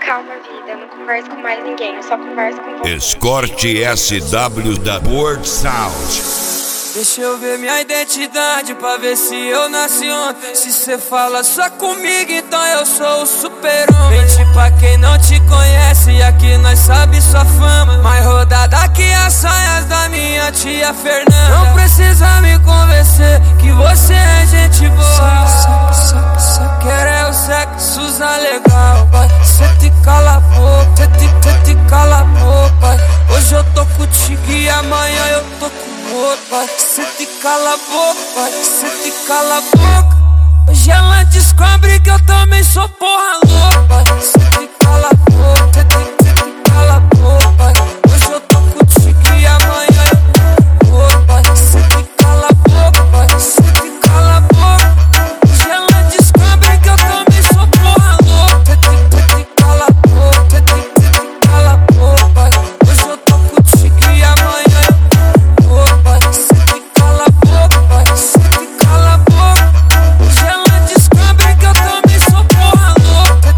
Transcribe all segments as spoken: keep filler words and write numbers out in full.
Calma, vida, eu não converso com mais ninguém, eu só converso com você. Escorte S W da World Sound. Deixa eu ver minha identidade pra ver se eu nasci ontem. Se cê fala só comigo, então eu sou o super-homem. Mente pra quem não te conhece, aqui nós sabe sua fama. Mais rodada que as saias da minha tia Fernanda. Não precisa me convencer que você é gente boa. Só, só, só quero é o sexo legal, vai. Cê te cala a boca, cê te, cê te cala a boca. Hoje eu tô contigo e amanhã eu tô com outro, vai. Cê te cala a boca, vai. Cê te cala a boca. Hoje ela descobre que eu também sou porra louca, vai. Cê te cala a boca, cê te, cê te cala a boca, vai. Hoje eu tô contigo e amanhã eu tô com outro, vai. Cê te cala a boca, vai. Cê te cala a boca. Hoje ela descobre que eu também sou porra louca. Cê te, cê te cala a boca, cê te, cê te cala a boca, vai. Hoje eu tô contigo e amanhã eu tô com outro, vai. Cê te cala a boca, vai. Cê te cala a boca. Hoje ela descobre que eu também sou porra louca.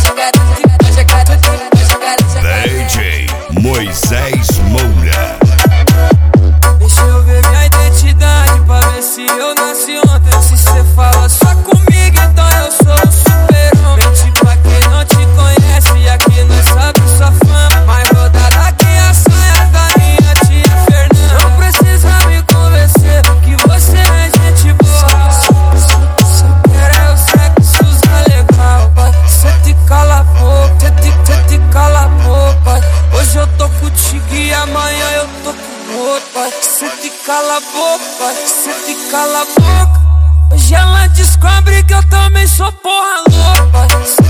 D J Moisés Moura. Deixa eu ver minha identidade pra ver se eu nasci ontem. Se cê fala só comigo, então eu sou o super-homem. Mente pra quem não te conhece, aqui nós sabe sua fama. Mais rodada que as saias da minha tia Fernanda. Não precisa me convencer que você é gente boa. Só quero é o sexo legal, vai. Cê te cala a boca, cê te, cê te cala a boca, vai. Hoje eu tô contigo e amanhã eu tô com outro, vai. Cê te cala a boca, vai. Cê te cala a boca. Hoje ela descobre que eu também sou porra louca, vai.